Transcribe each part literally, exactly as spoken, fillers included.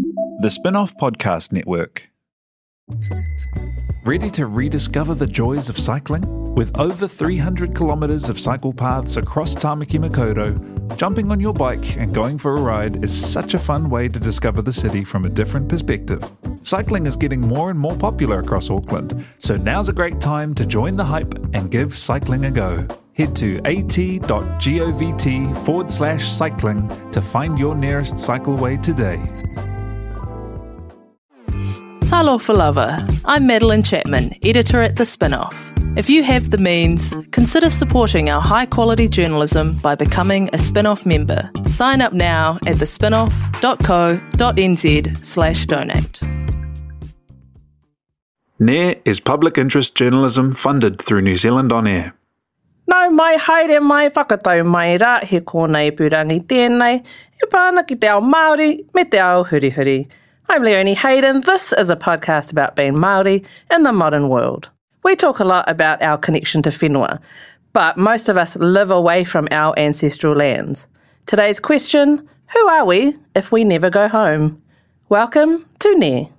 The Spin-Off Podcast Network. Ready to rediscover the joys of cycling? With over three hundred kilometres of cycle paths across Tāmaki Makaurau, jumping on your bike and going for a ride is such a fun way to discover the city from a different perspective. Cycling is getting more and more popular across Auckland, so now's a great time to join the hype and give cycling a go. Head to at.govt forward slash cycling to find your nearest cycleway today. Talofa lava. I'm Madeline Chapman, editor at The Spin-Off. If you have the means, consider supporting our high-quality journalism by becoming a Spin-Off member. Sign up now at thespinoff.co.nz slash donate. N A R is public interest journalism funded through New Zealand On Air. Nau mai haere mai whakatau mai rā he kōnei purangi tēnei, e pāna ki te ao Māori me te ao hurihuri. I'm Leonie Hayden. This is a podcast about being Māori in the modern world. We talk a lot about our connection to whenua, but most of us live away from our ancestral lands. Today's question, who are we if we never go home? Welcome to N A R.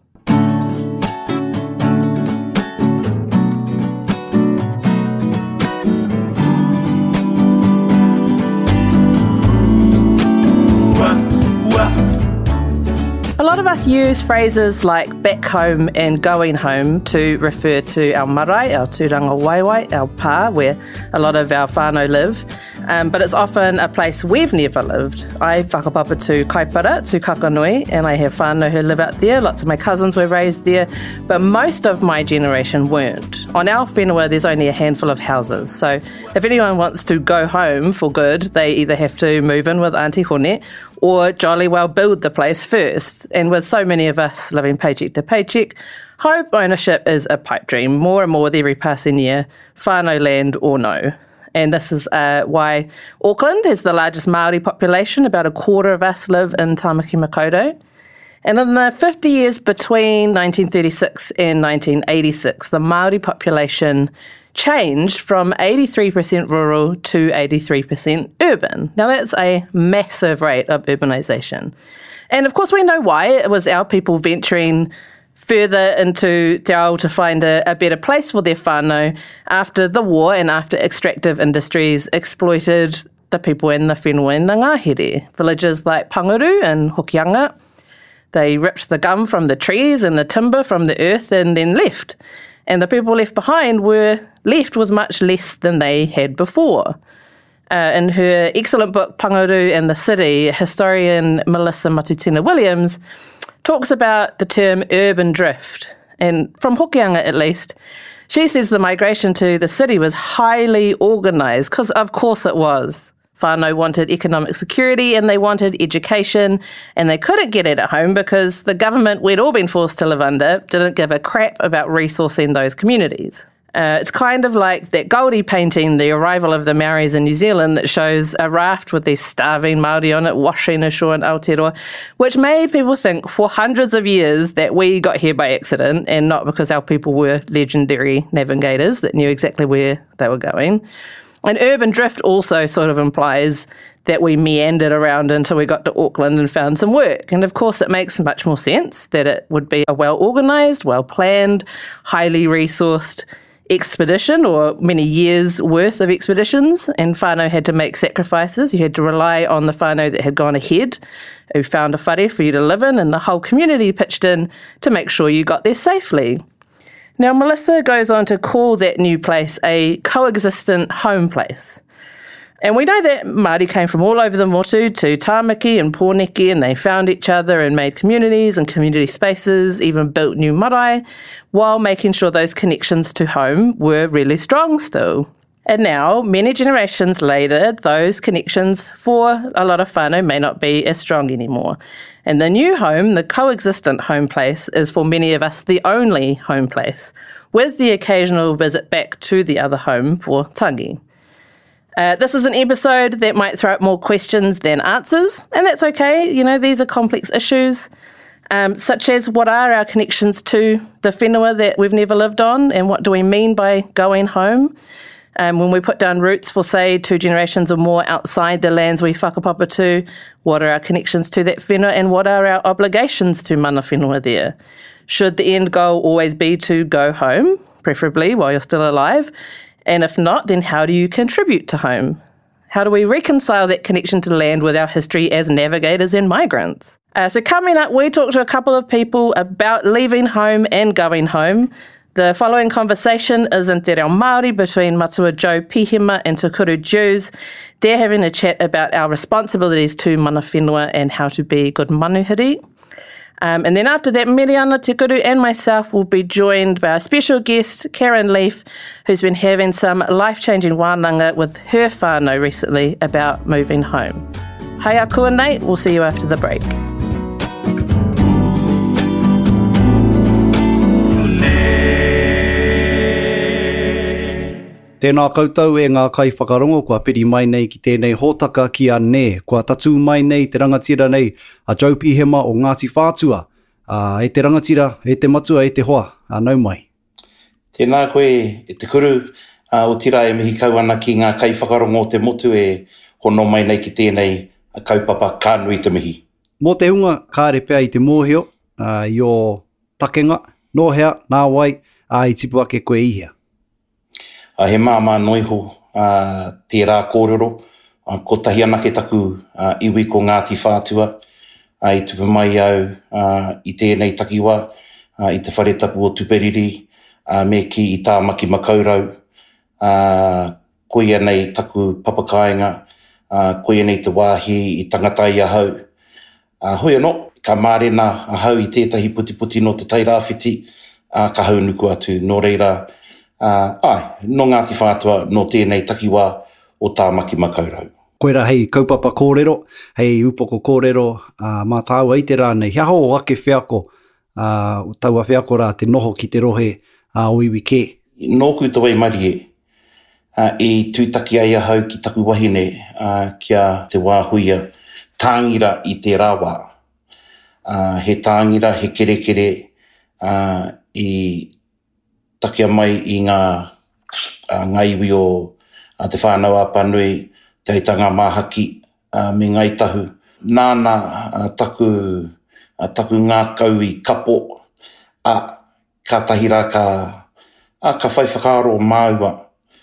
A lot of us use phrases like back home and going home to refer to our marae, our tūranga waiwai, our pā, where a lot of our whānau live. Um, but it's often a place we've never lived. I whakapapa to Kaipara, to Kakanui, and I have whānau who live out there. Lots of my cousins were raised there, but most of my generation weren't. On our whenua, there's only a handful of houses. So if anyone wants to go home for good, they either have to move in with Auntie Hone or jolly well build the place first. And with so many of us living paycheck to paycheck, home ownership is a pipe dream, more and more with every passing year, whānau land or no. And this is uh, why Auckland has the largest Māori population. About a quarter of us live in Tāmaki Makaurau. And in the fifty years between nineteen thirty-six and nineteen eighty-six, the Māori population changed from eighty-three percent rural to eighty-three percent urban. Now that's a massive rate of urbanisation. And of course we know why. It was our people venturing further into te ao to find a, a better place for their whānau after the war and after extractive industries exploited the people in the whenua and the ngahere. Villages like Panguru and Hokianga, they ripped the gum from the trees and the timber from the earth and then left. And the people left behind were left with much less than they had before. Uh, in her excellent book, Panguru and the City, historian Melissa Matutena-Williams talks about the term urban drift. And from Hokianga at least, she says the migration to the city was highly organised, because of course it was. Whānau wanted economic security and they wanted education, and they couldn't get it at home because the government we'd all been forced to live under didn't give a crap about resourcing those communities. Uh, it's kind of like that Goldie painting, The Arrival of the Maoris in New Zealand, that shows a raft with these starving Māori on it washing ashore in Aotearoa, which made people think for hundreds of years that we got here by accident and not because our people were legendary navigators that knew exactly where they were going. And urban drift also sort of implies that we meandered around until we got to Auckland and found some work. And of course, it makes much more sense that it would be a well-organised, well-planned, highly resourced expedition, or many years' worth of expeditions, and whānau had to make sacrifices. You had to rely on the whānau that had gone ahead, who found a whare for you to live in, and the whole community pitched in to make sure you got there safely. Now, Melissa goes on to call that new place a coexistent home place. And we know that Māori came from all over the motu to Tāmaki and Pōneke, and they found each other and made communities and community spaces, even built new marae, while making sure those connections to home were really strong still. And now, many generations later, those connections for a lot of whānau may not be as strong anymore. And the new home, the coexistent home place, is for many of us the only home place, with the occasional visit back to the other home for tangi. Uh, this is an episode that might throw up more questions than answers, and that's okay. You know, these are complex issues, um, such as what are our connections to the whenua that we've never lived on, and what do we mean by going home? Um, when we put down roots for, say, two generations or more outside the lands we whakapapa to, what are our connections to that whenua and what are our obligations to mana whenua there? Should the end goal always be to go home, preferably while you're still alive? And if not, then how do you contribute to home? How do we reconcile that connection to land with our history as navigators and migrants? Uh, so coming up, we talk to a couple of people about leaving home and going home. The following conversation is in Te Reo Māori between Matua Joe Pihema and Tukuru Jews. They're having a chat about our responsibilities to mana whenua and how to be good manuhiri. Um, and then after that, Miriana Tekuru and myself will be joined by our special guest, Karen Leaf, who's been having some life-changing wānanga with her whānau recently about moving home. Haia kua nei, we'll see you after the break. Tēnā koutou e ngā kai whakarongo, kua piri mai nei ki tēnei hōtaka ki a ne. Kua tatu mai nei te rangatira nei a Joe Pihema o Ngāti Whātua. Uh, e te rangatira, e te matua, e te hoa, uh, nau mai. Tēnā koe, e te kuru uh, o tira e mihi kau ana ki ngā kai whakarongo te motu e hono mai nei ki tēnei a kaupapa kānui te mihi. Mō te hunga, kāre pēr i te mōhio, uh, i o takenga, nōhea, nā wai, a i tipu ake koe ihia. Uh, he māma noiho uh, tērā kōrero, uh, ko tahi anake taku uh, iwi ko Ngāti Whātua, uh, i tupu mai au uh, i tēnei takiwa, uh, i te wharetapu o Tuperiri, uh, me ki i tā maki makaurau, uh, koia nei taku papakainga, uh, koia nei te wāhi i tangata i ahau. Uh, hoi anō, ka mārena ahau i tētahi puti-puti no te tairāwhiti, uh, ka haunuku atu, nō reira, Uh, ai, no Ngāti Whātua, no tēnei takiwā o tā maki makaurau. Koera hei kaupapa kōrero, hei upoko kōrero, uh, mā tāua i te rānei, hea ho o ake whiako, uh, o taua whiako rā te noho ki te rohe uh, o iwi kē. Nōku tawai marie, uh, i tūtaki ai ahau ki taku wahine uh, kia te wāhuia, tāngira i te rāwā. Uh, he tāngira, he kerekere uh, i takia mai i ngā, uh, ngā iwi o uh, te whānau a Panui, te aitanga māhaki uh, me ngai tahu. Nāna uh, taku, uh, taku ngā kau i kapo, a uh, ka tahira ka, uh, ka whai whakaaro māua,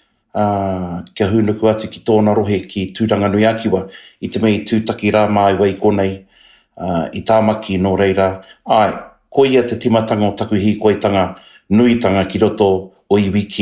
uh, kia hunuku atu ki tōna rohe ki Tūranganui Akiwa, i te mei tūtaki rā māua i konei, uh, i tāmaki no reira. Ai, koia te timatanga o taku hi koitanga, nuitanga ki roto o iwi ki.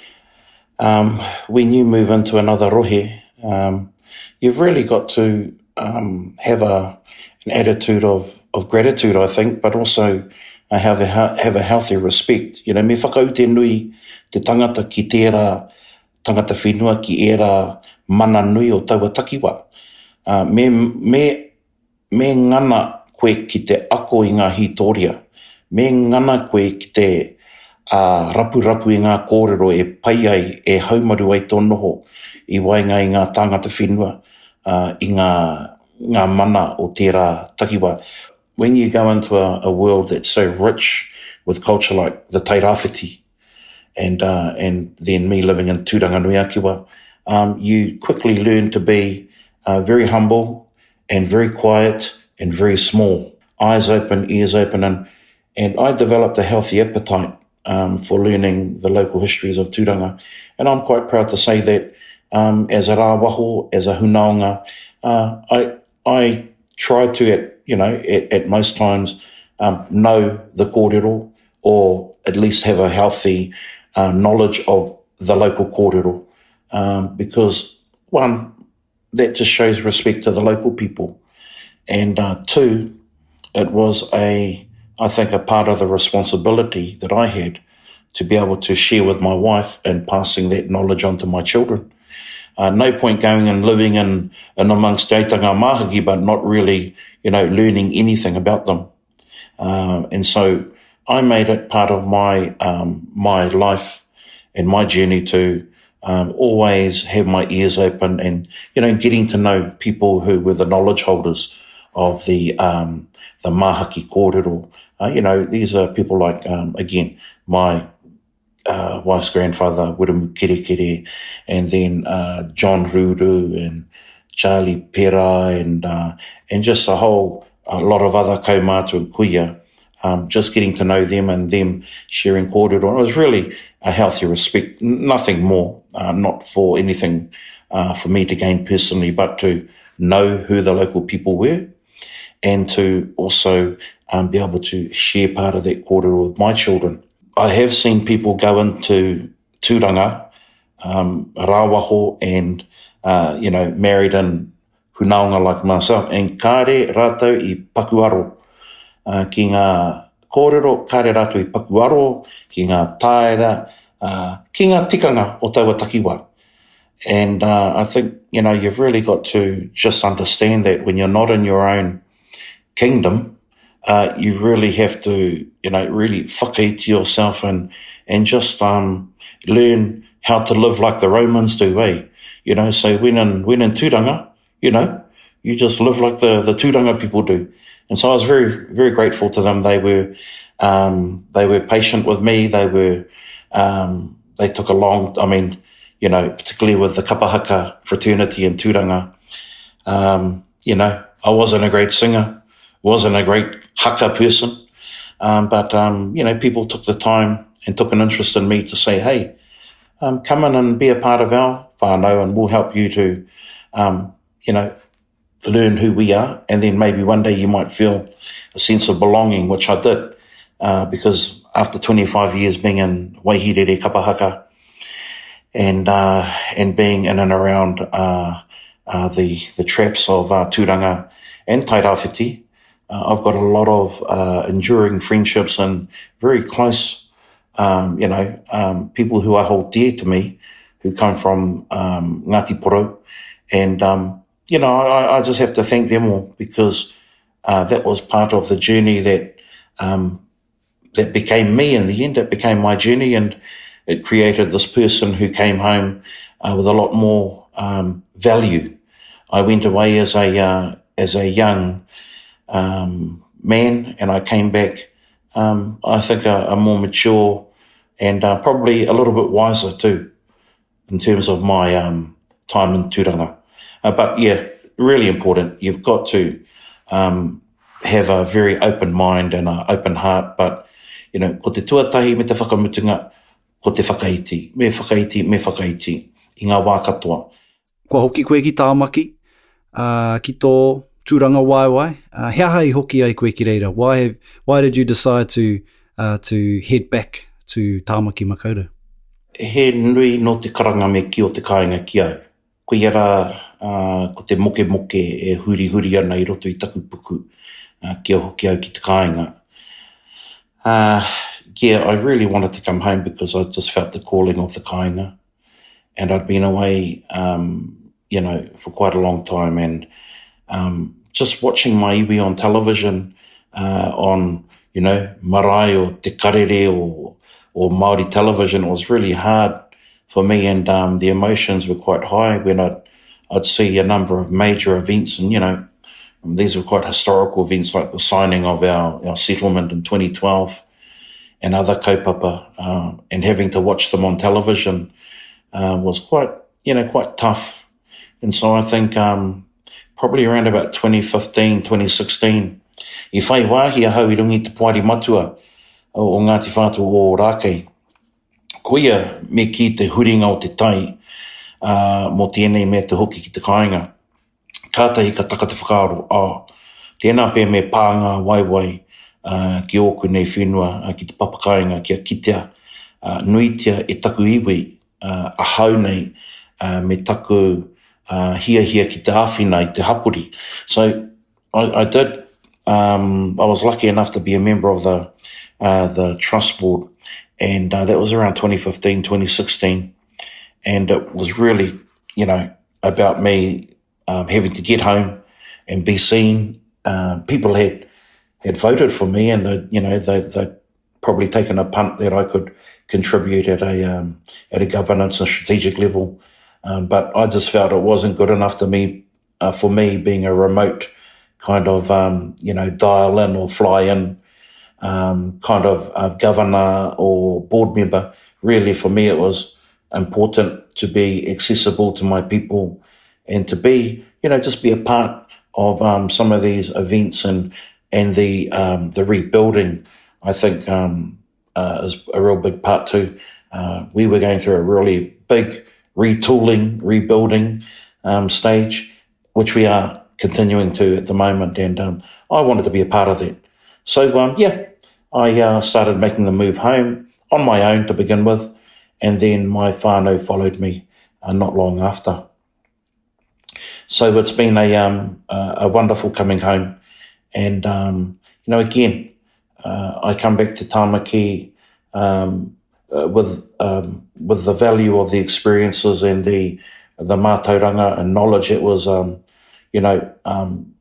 Um, when you move into another rohe, um, you've really got to um, have a, an attitude of, of gratitude, I think, but also uh, have, a, have a healthy respect. You know, me whakaute nui te tangata ki tērā, tangata whenua ki ērā mana nui o taua takiwa. Uh, me, me, me ngana koe ki te ako i ngā hitoria. Me ngana koe ki te Uh, rapu-rapu i ngā kōrero e pai ai, e haumaru ai tō noho i wainga i ngā tāngata whenua, uh, i ngā, ngā mana o tērā takiwa. When you go into a, a world that's so rich with culture like the Tairāwhiti and, uh, and then me living in Tūranganui Akiwa, um, you quickly learn to be uh, very humble and very quiet and very small. Eyes open, ears open, and, and I developed a healthy appetite Um, for learning the local histories of Tūranga. And I'm quite proud to say that um, as a rāwaho, as a hunaonga, uh, I I try to, at you know, at, at most times, um, know the kōrero, or at least have a healthy uh, knowledge of the local kōrero. Um, because, one, that just shows respect to the local people. And uh, two, it was a I think a part of the responsibility that I had to be able to share with my wife and passing that knowledge on to my children. Uh, no point going and living in, in amongst Jaitanga Māhaki, but not really, you know, learning anything about them. Uh, and so I made it part of my, um, my life and my journey to um, always have my ears open and, you know, getting to know people who were the knowledge holders of the, um, the Māhaki kōrero. Uh, you know, these are people like, um, again, my uh, wife's grandfather, Wiremu Kerekere, and then uh, John Ruru and Charlie Pera and uh, and just a whole a lot of other kaumātua and kuia, um, just getting to know them and them sharing kōrero. It was really a healthy respect, nothing more, uh, not for anything uh, for me to gain personally, but to know who the local people were and to also um, be able to share part of that kōrero with my children. I have seen people go into tūranga, um, rāwaho and, uh, you know, married in hunaunga like myself, and kāre rātou i pakuaro, uh, ki ngā kōrero, kāre rātou i pakuaro, ki ngā tāera, uh, ki ngā tikanga o taua takiwa. And uh, I think, you know, you've really got to just understand that when you're not in your own kingdom, uh, you really have to, you know, really whakaiti yourself and, and just um, learn how to live like the Romans do, eh? You know, so when in, when in tūranga, you know, you just live like the, the tūranga people do. And so I was very, very grateful to them. They were, um, they were patient with me. They were, um, they took a long, I mean, you know, particularly with the kapahaka fraternity in tūranga. Um, you know, I wasn't a great singer, wasn't a great haka person. Um, but, um, you know, people took the time and took an interest in me to say, hey, um, come in and be a part of our whānau and we'll help you to, um, you know, learn who we are. And then maybe one day you might feel a sense of belonging, which I did, uh, because after twenty-five years being in Waihirere kapahaka and, uh, and being in and around, uh, uh, the, the traps of, uh, tūranga and tairāwhiti, uh, I've got a lot of, uh, enduring friendships and very close, um, you know, um, people who I hold dear to me, who come from, um, Ngāti Porou. And, um, you know, I, I just have to thank them all because, uh, that was part of the journey that, um, that became me in the end. It became my journey and it created this person who came home, uh, with a lot more, um, value. I went away as a, uh, as a young, um, man and I came back, um, I think a, a more mature and, uh, probably a little bit wiser too in terms of my, um, time in tūranga. Uh, but yeah, really important. You've got to, um, have a very open mind and an open heart, but, you know, ko te tuatahi me te whakamutunga, ko te whakaiti, me whakaiti, me whakaiti, i ngā wā katoa. Kua hoki koe ki tāmaki, uh, ki tō tūranga waiwai, uh, hea hai hoki ai koe ki reira? Why, have, why did you decide to, uh, to head back to Tāmaki Makaurau? He nui no te karanga me ki o te kāinga ki au. Ko iara, uh, ko te moke moke e huri huri ana i roto i taku puku, uh, ki au hoki au ki te kāinga. Uh, yeah, I really wanted to come home because I just felt the calling of the kāinga. And I'd been away, um, you know, for quite a long time. And um, just watching my iwi on television, uh, on, you know, marae or te karere or, or Māori television, it was really hard for me. And um, the emotions were quite high when I'd, I'd see a number of major events. And, you know, these were quite historical events like the signing of our, our settlement in twenty twelve and other kaupapa, uh, and having to watch them on television uh, was quite, you know, quite tough. And so I think um, probably around about twenty fifteen, twenty sixteen, i whai wāhi a hau i rungi te Poari Matua o Ngāti Whātua o Rākei. Koia me ki te huringa o te tai, uh, mo tēnei mea te hoki ki te kāinga. Kātahi ka taka te whakaaro, ah, tēnā pē me pānga waiwai uh, ki oku nei whenua, uh, ki te papakainga, ki a kitea, uh, nuitia e taku iwi, uh, a hau nei uh, me taku uh, hia hia ki te āwhina i te hapuri. So I, I did, um, I was lucky enough to be a member of the, uh, the trust board, and uh, that was around twenty fifteen, twenty sixteen, and it was really, you know, about me Um, having to get home and be seen. Uh, people had had voted for me, and they, you know, they they'd probably taken a punt that I could contribute at a um, at a governance and strategic level. Um, but I just felt it wasn't good enough to me uh, for me being a remote kind of um, you know dial in or fly in um, kind of uh, governor or board member really for me it was important to be accessible to my people and to be, you know, just be a part of um, some of these events and and the um, the rebuilding. I think um, uh, is a real big part too. Uh, we were going through a really big retooling, rebuilding um, stage, which we are continuing to at the moment, and um, I wanted to be a part of that. So um, yeah, I uh, started making the move home on my own to begin with, and then my whānau followed me uh, not long after. So it's been a um, a, a wonderful coming home, and um, you know, again, uh, I come back to Tāmaki um, uh, with um, with the value of the experiences and the the mātauranga and knowledge it was, um, you know, um,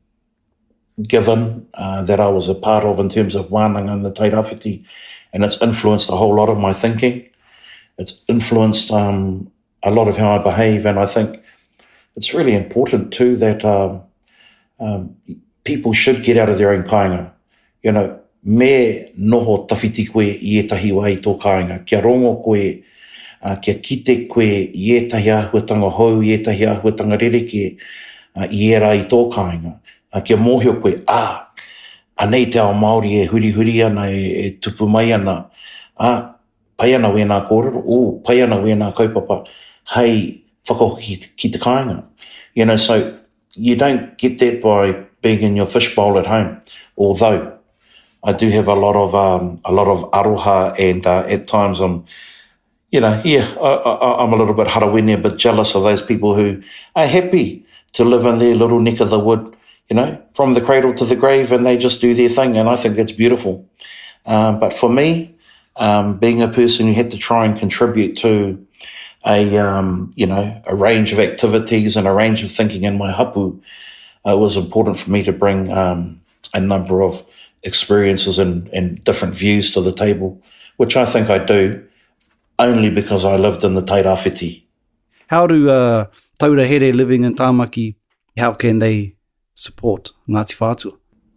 given uh, that I was a part of in terms of wānanga and the tairāwhiti, and it's influenced a whole lot of my thinking. It's influenced um, a lot of how I behave, and I think it's really important too that um, um, people should get out of their own kāinga. You know, me noho tawhiti koe i etahi wā i tō kāinga. Kia rongo koe, uh, kia kite koe i etahi āhuatanga hou, i etahi āhuatanga rereke uh, i era i tō kāinga. Uh, kia mōhio koe, ah, anei te ao Māori e huri huri ana, e, e tupu mai ana. Ah, pai ana wē nā kōrero, o, pai ana wē nā kaupapa, hei, whakahoki ki te kāinga. You know, so you don't get that by being in your fishbowl at home. Although I do have a lot of um, a lot of aroha, and uh, at times I'm, you know, yeah, I, I, I'm a little bit harawene, a bit jealous of those people who are happy to live in their little neck of the wood, you know, from the cradle to the grave, and they just do their thing, and I think that's beautiful. Um, but for me, um, being a person who had to try and contribute to a, um, you know, a range of activities and a range of thinking in my hapu, uh, it was important for me to bring um, a number of experiences and, and different views to the table, which I think I do only because I lived in the tairāwhiti. How do uh, taurahere living in Tāmaki, how can they support Ngāti Whātua?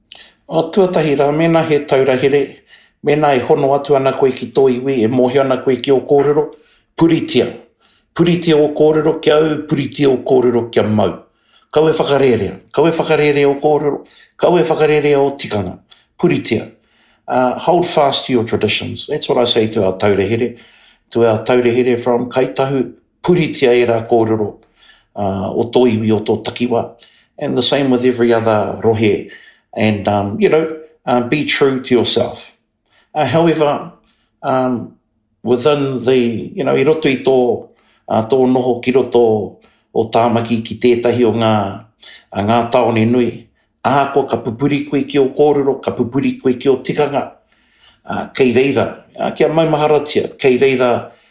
O tuatahi rā, mena he taurahere, mena e hono atu ana koe ki tō iwi, e mohi ana koe ki o kōrero, puritia. Puritia o kōrero kia au, puritia o kōrero kia mau. Kau e whakarerea, kau e whakarerea o kōrero, kau e whakarerea o tikanga. Puritia. Uh, hold fast to your traditions. That's what I say to our taurahere, to our taurahere from Kaitahu. Puritia e rā kōrero, uh, o tō iwi o tō takiwa. And the same with every other rohe. And, um, you know, uh, be true to yourself. Uh, however, um, within the, you know, i roto i tō, Uh, tō noho ki roto o Tāmaki ki tētahi o ngā, uh, ngā taone nui. Aha ko ka pupuri koe ki o kōrero, ka pupuri koe ki o tikanga. Uh, kei reira, uh, kia maumaharatia, kei reira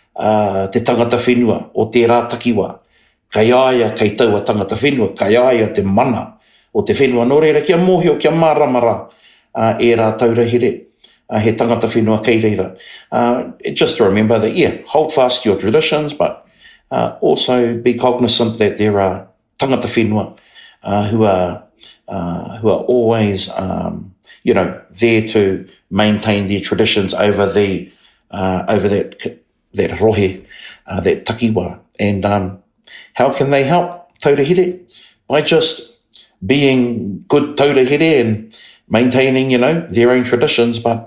uh, te tangata whenua o te rā takiwa. Kai aia kei taua tangata whenua, kai aia te mana o te whenua. Nō reira, kia mōhio, kia māramara uh, e rā taurahere. Uh, he tangata whenua kei reira. Uh, just to remember that, yeah, hold fast to your traditions, but Uh, also be cognizant that there are tangata whenua uh, who are uh, who are always um, you know, there to maintain their traditions over the uh, over that that rohe, uh, that takiwa. And um, how can they help taurahere? By just being good taurahere and maintaining, you know, their own traditions, but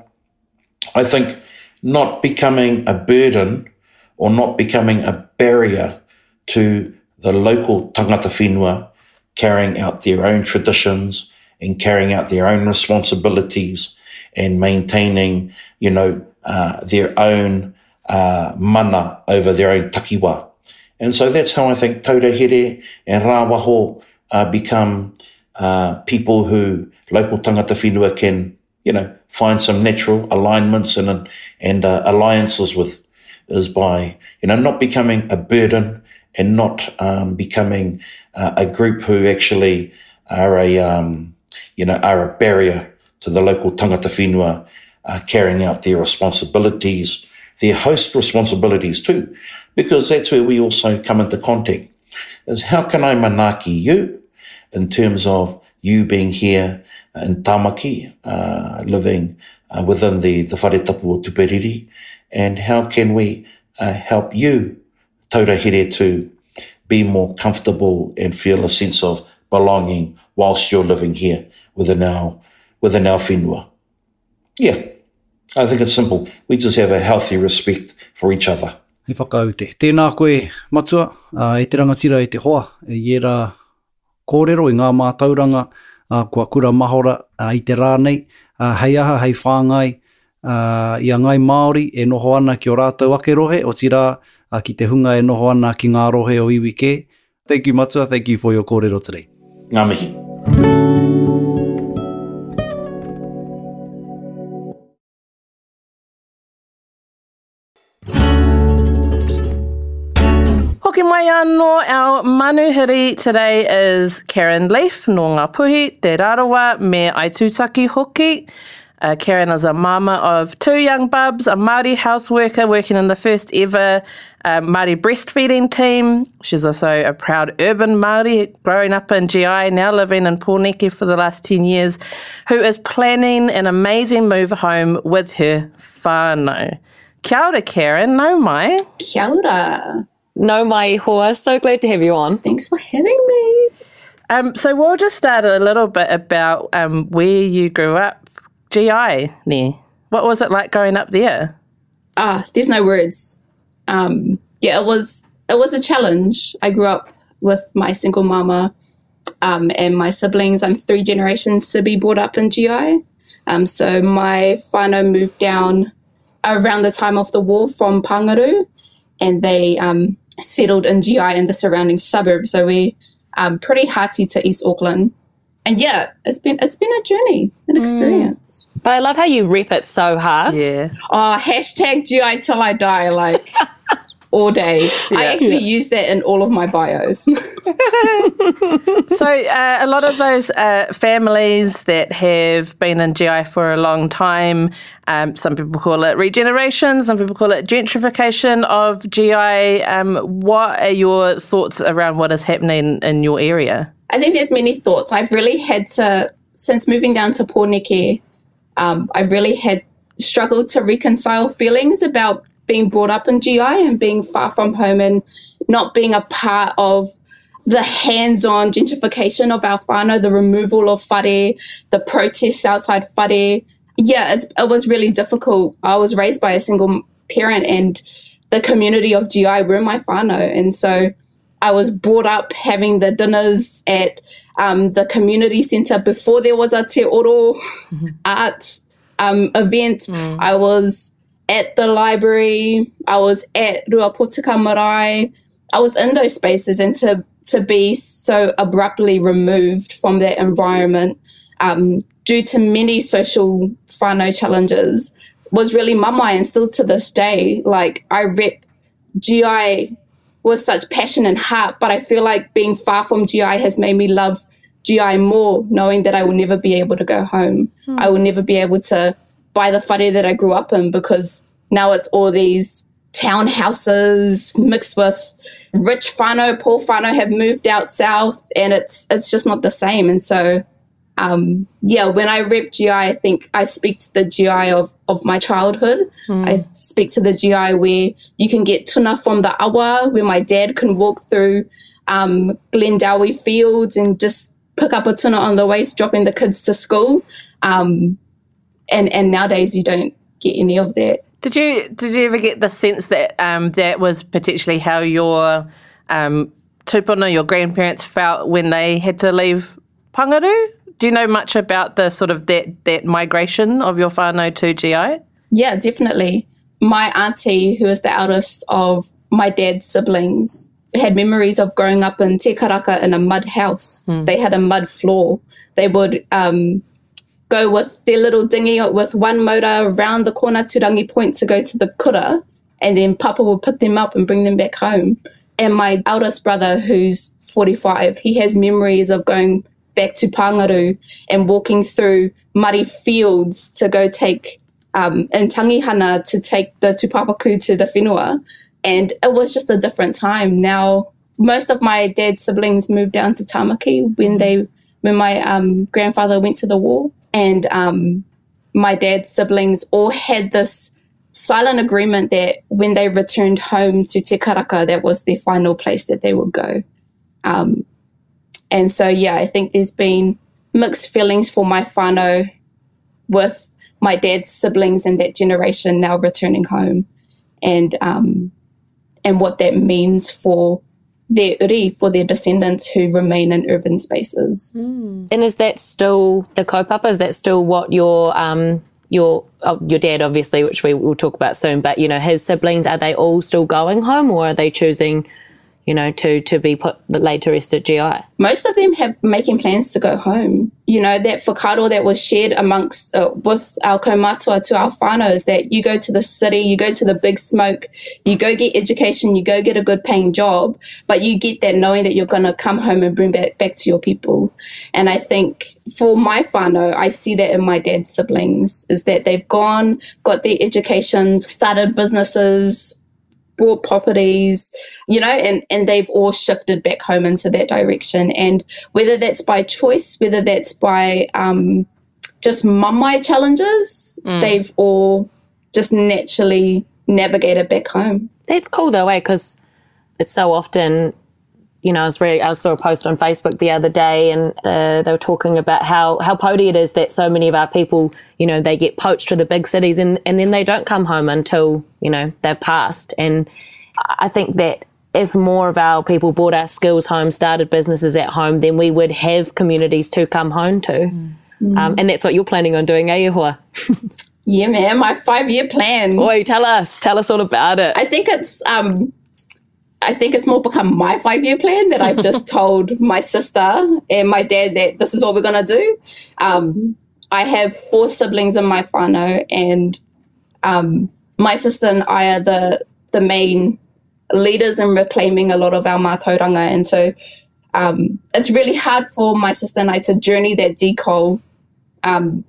I think not becoming a burden or not becoming a barrier to the local tangata whenua carrying out their own traditions and carrying out their own responsibilities and maintaining, you know, uh, their own uh, mana over their own takiwa. And so that's how I think taurahere and rāwaho uh, become uh, people who local tangata whenua can, you know, find some natural alignments and, and uh, alliances with, is by, you know, not becoming a burden and not um, becoming uh, a group who actually are a, um, you know, are a barrier to the local tangata whenua uh, carrying out their responsibilities, their host responsibilities too, because that's where we also come into contact, is how can I manaaki you in terms of you being here in Tāmaki, uh, living uh, within the, the whare tapu o Tuperiri, and how can we uh, help you, taurahere, to be more comfortable and feel a sense of belonging whilst you're living here within our, within our whenua. Yeah, I think it's simple. We just have a healthy respect for each other. He whakaute. Tēnā koe matua, uh, e te rangatira e te hoa, e iera kōrero i ngā mātauranga, uh, kua kura mahora uh, i te rā nei, uh, hei aha, hei whāngai, uh, i a ngai Māori e noho ana ki o rātou ake rohe, o tira uh, ki te hunga e noho ana ki ngā rohe o iwi ke. Thank you matua, thank you for your kōrero today. Ngā mihi. Hoki mai anō, our manuhiri today is Karen Leaf, no Ngā Puhi, Te Rarawa, me Aitutaki hoki. Uh, Karen is a mama of two young bubs, a Māori health worker working in the first ever uh, Māori breastfeeding team. She's also a proud urban Māori, growing up in G I, now living in Pōneke for the last ten years, who is planning an amazing move home with her whānau. Kia ora, Karen, nau mai. Kia ora. No mai hoa, so glad to have you on. Thanks for having me. Um, so we'll just start a little bit about um, where you grew up. G I, ne? What was it like growing up there? Ah, there's no words. Um, yeah, it was it was a challenge. I grew up with my single mama um, and my siblings. I'm three generations to be brought up in G I. Um, so my whānau moved down around the time of the war from Pangaru, and they um, settled in G I and the surrounding suburbs. So we um, pretty hearty to East Auckland. And yeah, it's been it's been a journey, an experience. But I love how you rep it so hard. Yeah. Oh, hashtag G I till I die, like all day. Yeah. I actually Yeah. use that in all of my bios. So uh, a lot of those uh, families that have been in G I for a long time, um, some people call it regeneration, some people call it gentrification of G I. Um, what are your thoughts around what is happening in your area? I think there's many thoughts. I've really had to, since moving down to Pōneke, um, I really had struggled to reconcile feelings about being brought up in G I and being far from home and not being a part of the hands-on gentrification of our whānau, the removal of whare, the protests outside whare. Yeah, it's, it was really difficult. I was raised by a single parent and the community of G I were my whānau. And so I was brought up having the dinners at um, the community centre before there was a Te Oro mm-hmm. art um, event. Mm. I was at the library. I was at Ruapōtika Marae. I was in those spaces, and to, to be so abruptly removed from that environment um, due to many social whānau challenges was really mamai, and still to this day. Like, I rep G I with such passion and heart, but I feel like being far from G I has made me love G I more, knowing that I will never be able to go home. Mm. I will never be able to buy the whare that I grew up in, because now it's all these townhouses mixed with rich whānau, poor whānau have moved out south, and it's it's just not the same. And so, um, yeah, when I rep G I, I think I speak to the G I of, of my childhood. Mm. I speak to the G I where you can get tuna from the awa, where my dad can walk through um, Glendowie fields and just pick up a tuna on the way to dropping the kids to school. Um, and, and nowadays you don't get any of that. Did you did you ever get the sense that um, that was potentially how your um, tupuna, your grandparents, felt when they had to leave Pangaru? Do you know much about the sort of that, that migration of your whānau to G I? Yeah, definitely. My auntie, who is the eldest of my dad's siblings, had memories of growing up in Te Karaka in a mud house. Mm. They had a mud floor. They would um, go with their little dinghy with one motor around the corner to Rangi Point to go to the kura, and then Papa would pick them up and bring them back home. And my eldest brother, who's forty-five, he has memories of going back to Pangaru and walking through muddy fields to go take, um, in Tangihana, to take the tupapaku to the whenua. And it was just a different time. Now, most of my dad's siblings moved down to Tamaki when they, when my um, grandfather went to the war. And um, my dad's siblings all had this silent agreement that when they returned home to Te Karaka, that was their final place that they would go. Um, and so, yeah, I think there's been mixed feelings for my whānau with my dad's siblings and that generation now returning home, and um, and what that means for their uri, for their descendants who remain in urban spaces. Mm. And is that still the kaupapa? Is that still what your um your oh, your dad, obviously, which we will talk about soon, but you know, his siblings, are they all still going home, or are they choosing, you know, to to be put laid to rest at G I? Most of them have making plans to go home. You know, that whakaaro that was shared amongst uh, with our kaumatua to our whānau is that you go to the city, you go to the big smoke, you go get education, you go get a good paying job, but you get that knowing that you're going to come home and bring back, back to your people. And I think for my whānau, I see that in my dad's siblings, is that they've gone, got their educations, started businesses, bought properties, you know, and, and they've all shifted back home into that direction. And whether that's by choice, whether that's by um, just mamai challenges, mm. they've all just naturally navigated back home. That's cool though, eh? Because it's so often, you know, I was really, I saw a post on Facebook the other day, and uh, they were talking about how, how poti it is that so many of our people, you know, they get poached to the big cities and, and then they don't come home until, you know, they've passed. And I think that if more of our people brought our skills home, started businesses at home, then we would have communities to come home to. Mm. Um, and that's what you're planning on doing, eh, Ihua? Yeah, man, my five-year plan. Oi, tell us. Tell us all about it. I think it's... um. I think it's more become my five-year plan that I've just told my sister and my dad that this is what we're going to do. Um, I have four siblings in my whānau, and um, my sister and I are the the main leaders in reclaiming a lot of our mātauranga. And so um, it's really hard for my sister and I to journey that deco um,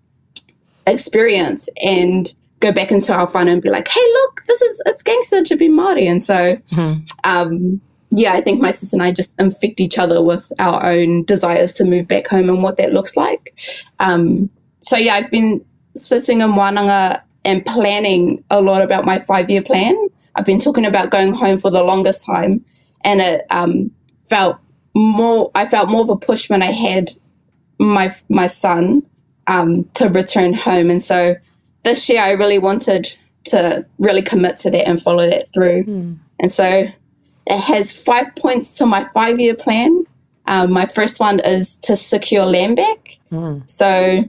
experience and go back into our whānau and be like, hey, look, this is, it's gangster to be Māori. And so, mm-hmm. um, yeah, I think my sister and I just infect each other with our own desires to move back home and what that looks like. Um, so, yeah, I've been sitting in Wānanga and planning a lot about my five-year plan. I've been talking about going home for the longest time, and it um, felt more, I felt more of a push when I had my, my son um, to return home. And so, this year, I really wanted to really commit to that and follow that through. Mm. And so it has five points to my five-year plan. Um, my first one is to secure land back. Mm. So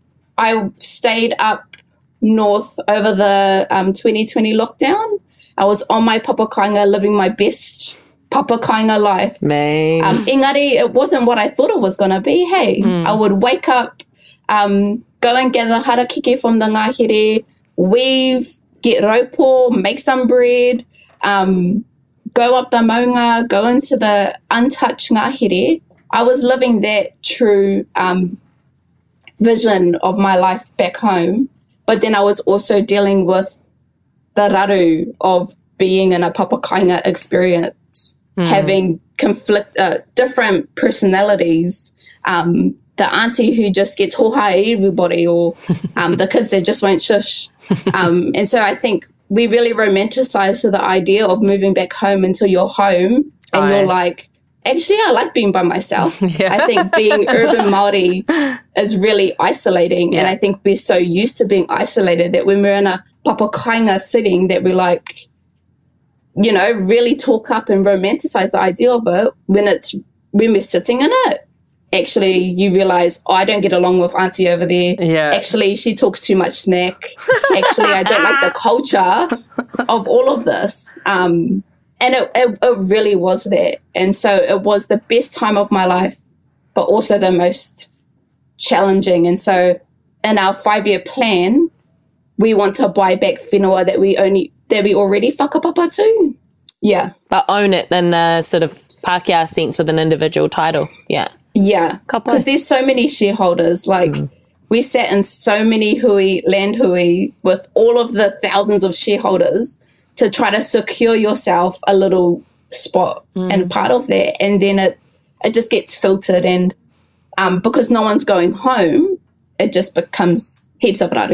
I stayed up north over the um, twenty twenty lockdown. I was on my papakainga, living my best papakainga life. Man. Um, engari, it wasn't what I thought it was going to be. Hey, mm. I would wake up, um, go and gather harakeke from the ngahere, weave, get raupo, make some bread, um, go up the maunga, go into the untouched ngahere. I was living that true um, vision of my life back home, but then I was also dealing with the raru of being in a papakainga experience, mm. having conflict, uh, different personalities, um, the auntie who just gets hoha everybody, or um, the kids that just won't shush. Um, and so I think we really romanticize the idea of moving back home until you're home and Aye. You're like, actually, I like being by myself. Yeah. I think being urban Māori is really isolating. Yeah. And I think we're so used to being isolated that when we're in a papakainga setting that we like, you know, really talk up and romanticize the idea of it when it's, when we're sitting in it. Actually, you realize, oh, I don't get along with auntie over there. Yeah. Actually, she talks too much smack. Actually, I don't like the culture of all of this. Um, and it, it, it really was that. And so it was the best time of my life, but also the most challenging. And so in our five-year plan, we want to buy back whenua that we only that we already whakapapa to. Yeah. But own it in the sort of Pākehā sense with an individual title. Yeah. Yeah, because there's so many shareholders. Like, mm. we sat in so many hui, land hui, with all of the thousands of shareholders to try to secure yourself a little spot mm. and part of that. And then it, it just gets filtered. And um, because no one's going home, it just becomes heaps of raru.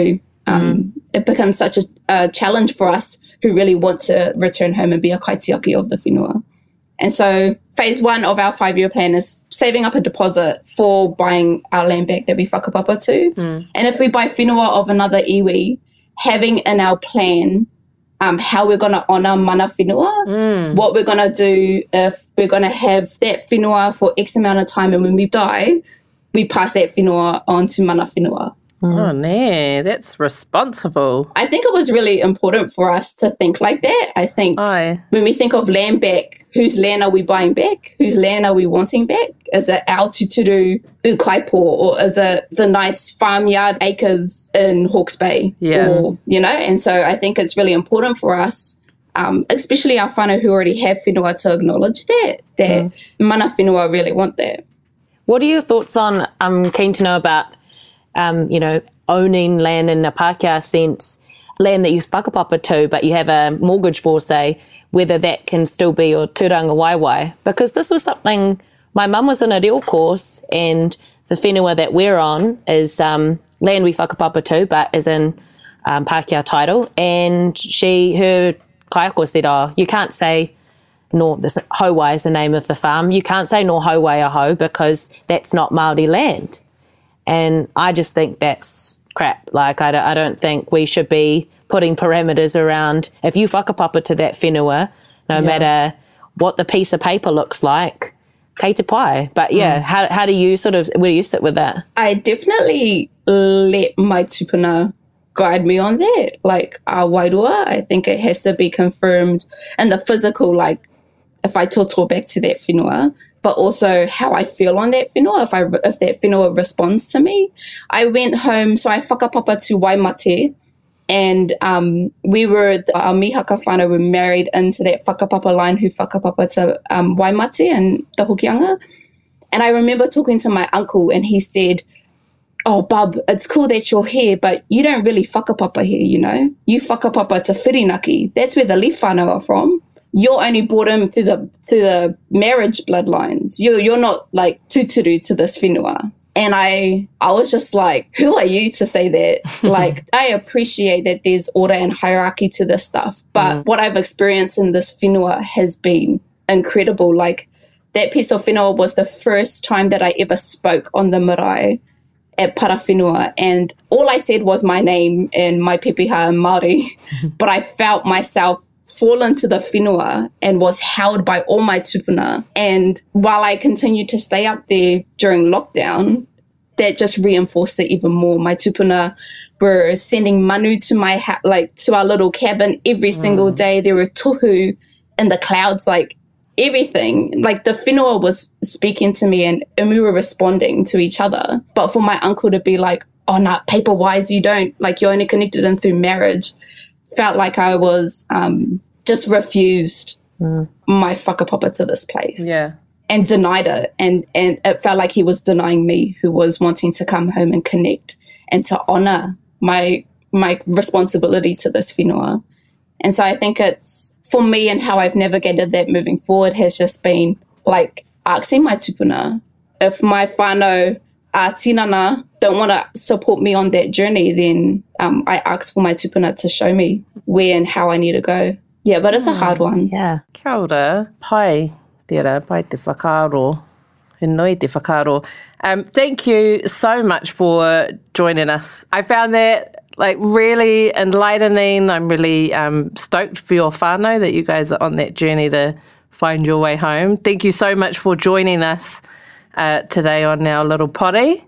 Um, mm. It becomes such a, a challenge for us who really want to return home and be a kaitiaki of the whenua. And so phase one of our five-year plan is saving up a deposit for buying our land back that we whakapapa to. Mm. And if we buy whenua of another iwi, having in our plan um, how we're going to honour mana whenua, Mm. what we're going to do if we're going to have that whenua for X amount of time, and when we die, we pass that whenua on to mana whenua. Oh, nee, that's responsible. I think it was really important for us to think like that. I think Aye. when we think of land back, whose land are we buying back? Whose land are we wanting back? Is it our tuturu ukaipo, or is it the nice farmyard acres in Hawke's Bay? Yeah. Or, you know, and so I think it's really important for us, um, especially our whānau who already have whenua, to acknowledge that, that mm. mana whenua really want that. What are your thoughts on, I'm keen to know about, um, you know, owning land in a Pākehā sense, land that you whakapapa to, but you have a mortgage for, say, whether that can still be your tūranga waiwai. Because this was something, my mum was in a reo course, and the whenua that we're on is um, land we whakapapa to, but is in um, Pākehā title. And she, her kaiako said, oh, you can't say, nor this Hauwai is the name of the farm, you can't say nor Hauwai a ho because that's not Māori land. And I just think that's crap. Like, I don't, I don't think we should be putting parameters around, if you whakapapa to that whenua, no yeah. matter what the piece of paper looks like, kei te pai. But yeah, mm. how how do you sort of, where do you sit with that? I definitely let my tupuna guide me on that. Like, our wairua, I think it has to be confirmed in the physical, like, if I toto back to that whenua, but also how I feel on that whenua, if I if that whenua responds to me. I went home, so I whakapapa to Waimate, and um, we were, our mihaka whānau were married into that whakapapa line who whakapapa to um, Waimate and the Hokianga. And I remember talking to my uncle, and he said, oh, bub, it's cool that you're here, but you don't really whakapapa here, you know? You whakapapa to Whirinaki. That's where the leaf whānau are from. You're only brought in through the through the marriage bloodlines. You're, you're not, like, tuturu to this whenua. And I I was just like, who are you to say that? Like, I appreciate that there's order and hierarchy to this stuff, but mm. what I've experienced in this whenua has been incredible. Like, that piece of whenua was the first time that I ever spoke on the marae at Parawhenua, and all I said was my name and my pepeha in Māori, but I felt myself fall into the whenua and was held by all my tupuna. And while I continued to stay up there during lockdown, that just reinforced it even more. My tupuna were sending manu to my ha- like to our little cabin every single mm. day. There were tohu in the clouds, like everything. Like, the whenua was speaking to me, and, and we were responding to each other. But for my uncle to be like, oh, no, nah, paper-wise, you don't, like, you're only connected in through marriage, felt like I was um, just refused mm. my whakapapa to this place. Yeah. And denied it. And, and it felt like he was denying me, who was wanting to come home and connect and to honour my my responsibility to this whenua. And so I think it's, for me, and how I've navigated that moving forward has just been, like, asking my tupuna. If my whānau uh, tinana don't want to support me on that journey, then um, I ask for my tupuna to show me where and how I need to go. Yeah, but it's a hard one. Yeah. Kia ora, pai tērā, pai te whakaaro, he nui te whakaaro. Um, thank you so much for joining us. I found that, like, really enlightening. I'm really um, stoked for your whānau that you guys are on that journey to find your way home. Thank you so much for joining us uh, today on our little potty.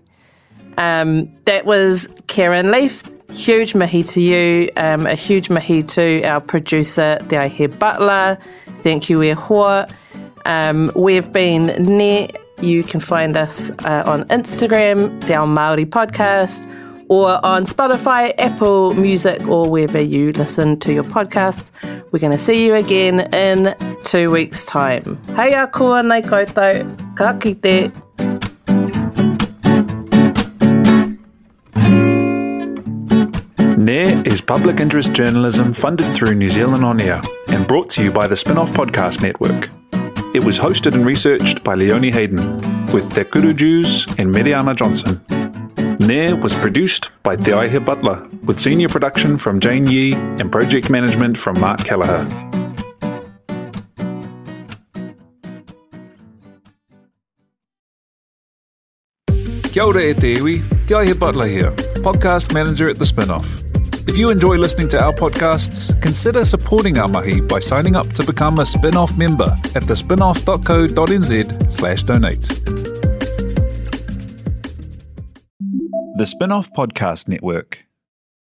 Um, that was Karen Leaf. Huge mahi to you. Um, a huge mahi to our producer, Te Aihe Butler. Thank you, e hoa. Um, we've been Ne. You can find us uh, on Instagram, Te Ao Māori Podcast, or on Spotify, Apple Music, or wherever you listen to your podcasts. We're going to see you again in two weeks' time. Hei a kua nei koutou, ka kite. Ne is public interest journalism funded through New Zealand On Air and brought to you by the Spin-Off Podcast Network. It was hosted and researched by Leonie Hayden with Te Kuru Jews and Mariana Johnson. Nair was produced by Te Aihe Butler, with senior production from Jane Yee and project management from Mark Kelleher. Kia ora e te iwi, Te Aihe Butler here, podcast manager at The Spinoff. If you enjoy listening to our podcasts, consider supporting our mahi by signing up to become a Spinoff member at thespinoff.co.nz slash donate. The Spinoff Podcast Network.